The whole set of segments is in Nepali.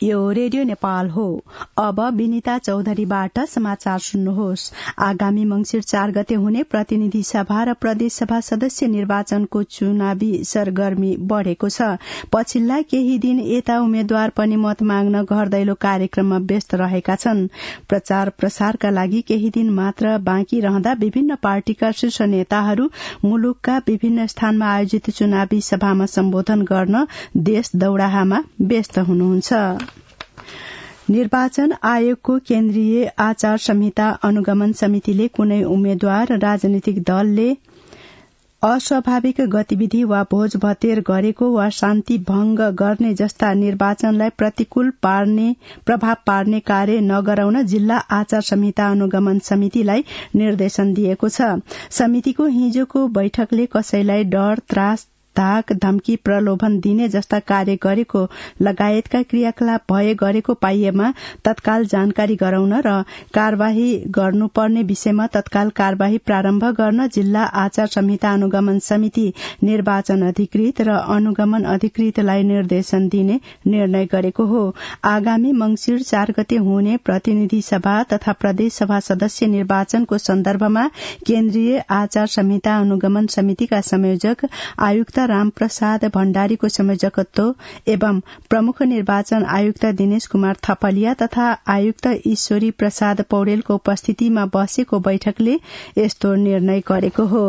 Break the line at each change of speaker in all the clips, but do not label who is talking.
यो रेडियो नेपाल हो। अब विनिता चौधरीबाट समाचार सुन्नुहोस्। आगामी मंसिर 4 गते हुने प्रतिनिधि सभा र प्रदेश सभा सदस्य निर्वाचनको चुनावी सरगर्मी बढ़ेको छ। पछिल्ला केही दिन यता उम्मेद्वार पनि मत माग्न घर दैलो कार्यक्रममा व्यस्त रहेका छन्। प्रचार प्रसारका लागि केही दिन मात्र बाँकी रहँदा विभिन्न पार्टीका शीर्ष नेताहरू मुलुकका विभिन्न स्थानमा आयोजित चुनावी सभामा सम्बोधन गर्न देश दौड़ाहामा व्यस्त हुनुहुन्छ। निर्वाचन आयोगको केन्द्रीय आचार संहिता अनुगमन समितिले कुनै उम्मेद्वार राजनीतिक दलले अस्वाभाविक गतिविधि वा भोज भतेर गरेको वा शान्ति भंग गर्ने जस्ता निर्वाचनलाई प्रतिकूल प्रभाव पार्ने कार्य नगराउन जिल्ला आचार संहिता अनुगमन समितिलाई निर्देशन दिएको छ। समितिको हिजोको बैठकले कसैलाई डर, त्रास, धाक, धम्की, प्रलोभन दिने जस्ता कार्य गरेको लगायतका क्रियाकलाप भए गरेको पाइएमा तत्काल जानकारी गराउन र कार्यवाही गर्नुपर्ने विषयमा तत्काल कार्यवाही प्रारम्भ गर्न जिल्ला आचार संहिता अनुगमन समिति निर्वाचन अधिकृत र अनुगमन अधिकृतलाई निर्देशन दिने निर्णय गरेको हो। आगामी मंसिर 4 गते हुने प्रतिनिधि सभा तथा प्रदेश सभा सदस्य निर्वाचनको सन्दर्भमा केन्द्रीय आचार संहिता अनुगमन समितिका संयोजक आयुक्त रामप्रसाद भण्डारीको संयोजकत्व एवं प्रमुख निर्वाचन आयुक्त दिनेश कुमार थपलिया तथा आयुक्त ईश्वरी प्रसाद पौडेलको उपस्थितिमा बसेको बैठकले यस्तो निर्णय गरेको हो।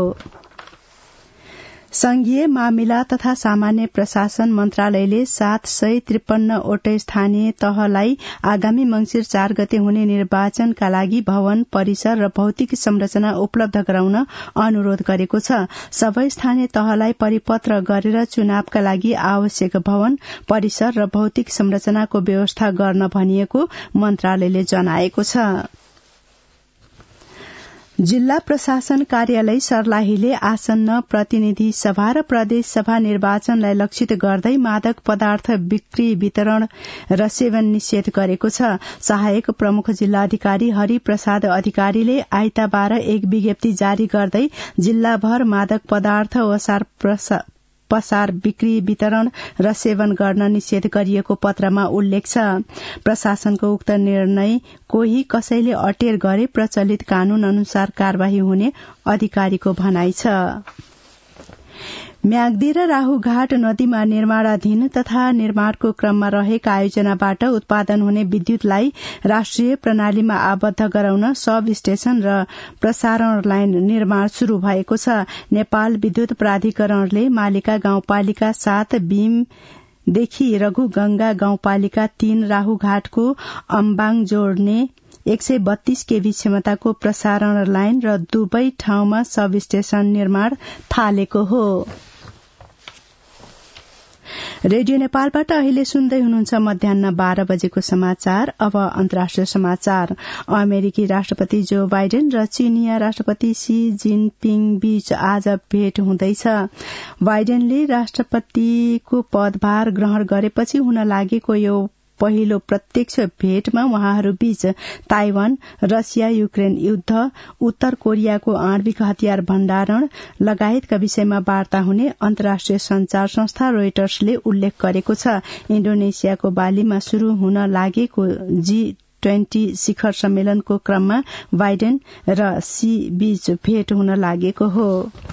संघीय मामिला तथा सामान्य प्रशासन मन्त्रालयले 753 वटै स्थानीय तहलाई आगामी मंसिर 4 गते हुने निर्वाचनका लागि भवन, परिसर र भौतिक संरचना उपलब्ध गराउन अनुरोध गरेको छ। सबै स्थानीय तहलाई परिपत्र गरेर चुनावका लागि आवश्यक भवन, परिसर र भौतिक संरचनाको व्यवस्था गर्न भनिएको मन्त्रालयले जनाएको छ। जिल्ला प्रशासन कार्यालय सर्लाहीले आसन्न प्रतिनिधि सभा र प्रदेश सभा निर्वाचनलाई लक्षित गर्दै मादक पदार्थ बिक्री, वितरण र सेवन निषेध गरेको छ। सहायक प्रमुख जिल्लाधिकारी हरि प्रसाद अधिकारीले आइतबार एक विज्ञप्ति जारी गर्दै जिल्लाभर मादक पदार्थ पसार, बिक्री, वितरण र सेवन गर्न निषेध गरिएको पत्रमा उल्लेख छ। प्रशासनको उक्त निर्णय कोही कसैले अटेर गरे प्रचलित कानून अनुसार कार्यवाही हुने अधिकारीको भनाइ छ। म्याग्दी र राहुघाट नदीमा निर्माणाधीन तथा निर्माणको क्रममा रहेका आयोजनाबाट उत्पादन हुने विद्युतलाई राष्ट्रिय प्रणालीमा आबद्ध गराउन सब स्टेशन र प्रसारण लाइन निर्माण शुरू भएको छ। नेपाल विद्युत प्राधिकरणले मालिका गाउँपालिका 7 बीमदेखि रघुगंगा गाउँपालिका 3 राहुघाटको अम्बाङ जोड्ने 132 केभी क्षमताको प्रसारण लाइन र दुवै ठाउँमा सब स्टेशन निर्माण थालेको हो। रेडियो नेपालबाट अहिले सुन्दै हुनुहुन्छ मध्याह्न 12 बजेको समाचार। अब अन्तर्राष्ट्रिय समाचार। अमेरिकी राष्ट्रपति जो बाइडेन र चीनिया राष्ट्रपति शी जिनपिङ बीच आज भेट हुँदैछ। बाइडेनले राष्ट्रपतिको पदभार ग्रहण गरेपछि हुन लागेको यो पहिलो प्रत्यक्ष भेटमा उहाँहरूबीच ताइवान, रसिया युक्रेन युद्ध, उत्तर कोरियाको आणविक हतियार भण्डारण लगायतका विषयमा वार्ता हुने अन्तर्राष्ट्रिय संचार संस्था रोइटर्सले उल्लेख गरेको छ। इण्डोनेसियाको बालीमा शुरू हुन लागेको G20 शिखर सम्मेलनको क्रममा बाइडेन र शी बीच भेट हुन लागेको हो।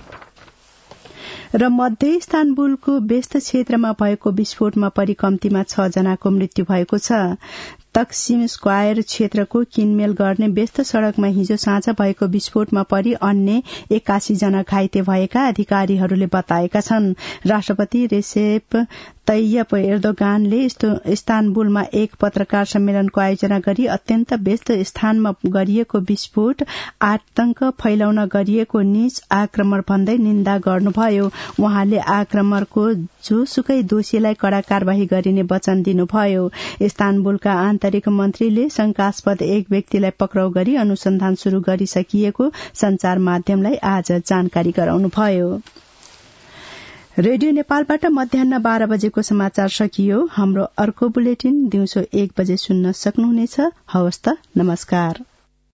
र मध्य इस्तानबुलको व्यस्त क्षेत्रमा भएको विस्फोटमा परि कम्तीमा 6 जनाको मृत्यु भएको छ। तक्सिम स्क्वायर क्षेत्रको किनमेल गर्ने व्यस्त सड़कमा हिजो साँझ भएको विस्फोटमा परि अन्य 81 जना घाइते भएका अधिकारीहरूले बताएका छन्। राष्ट्रपति रेसेप तैयप एर्दोगानले इस्तानबुलमा एक पत्रकार सम्मेलनको आयोजना गरी अत्यन्त व्यस्त स्थानमा गरिएको विस्फोट आतंक फैलाउन गरिएको नीच आक्रमण भन्दै निन्दा गर्नुभयो। उहाँले आक्रमणको जोसुकै दोषीलाई कड़ा कार्यवाही गरिने वचन दिनुभयो। इस्तानबुलका आन्तरिक मन्त्रीले शंकास्पद एक व्यक्तिलाई पक्राउ गरी अनुसन्धान शुरू गरिसकिएको संचार माध्यमलाई आज जानकारी गराउनुभयो। रेडियो नेपालबाट मध्याह्न 12 बजेको समाचार सकियो। हाम्रो अर्को बुलेटिन दिउँसो 1 बजे सुन्न सक्नुहुनेछ। हवस् त, नमस्कार।